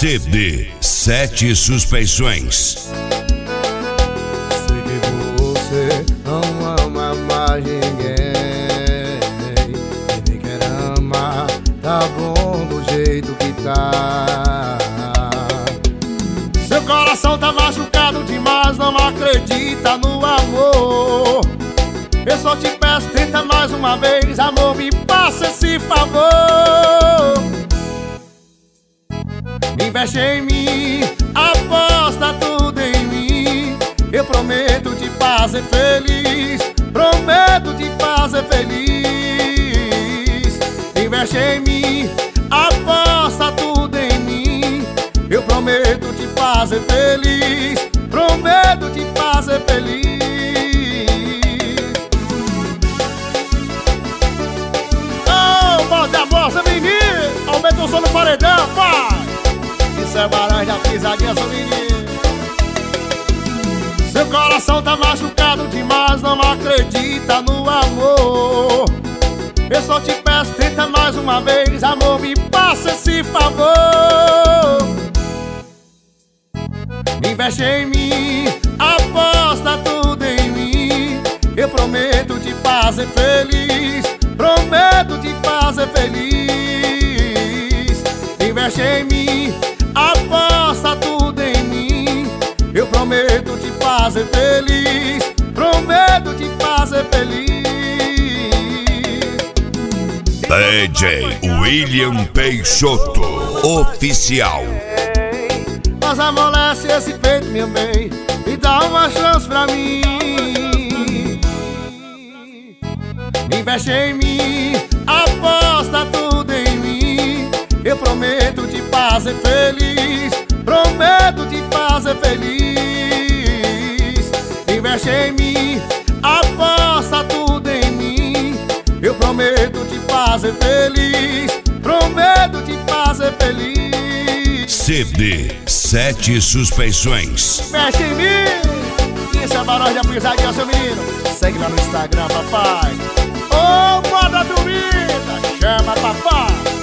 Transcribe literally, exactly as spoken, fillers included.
C D Sete Suspeições. Sei que você não ama mais ninguém, e nem quer amar, tá bom do jeito que tá. Seu coração tá machucado demais, não acredita no amor. Eu só te peço, tenta mais uma vez, amor, me passa esse favor. Investe em mim, aposta tudo em mim. Eu prometo te fazer feliz, prometo te fazer feliz. Investe em mim, aposta tudo em mim. Eu prometo te fazer feliz, prometo te fazer feliz. Oh, voz da moça, menino, aumenta o som no paredão, pai. Isso é barulho da pisadinha, seu menino. Seu coração tá machucado demais, não acredita no amor. Eu só te peço, tenta mais uma vez, amor, me passa esse favor. Investe em mim, aposta tudo em mim. Eu prometo te fazer feliz, prometo te fazer feliz. Investe em mim, aposta tudo em mim. Eu prometo te fazer feliz, prometo te fazer feliz. D J William Peixoto Oficial. Mas amolece esse peito, meu bem, e dá uma chance pra mim. Investe em mim, aposta tudo em mim. Eu prometo te fazer feliz, prometo te fazer feliz. Investe em mim, aposta tudo em mim. Eu prometo te fazer feliz, prometo te fazer feliz. C D Sete Suspeições. Investe em mim. Isso é barulho da pisadinha, seu menino. Segue lá no Instagram, papai. Ô, oh, moda dormida, chama papai.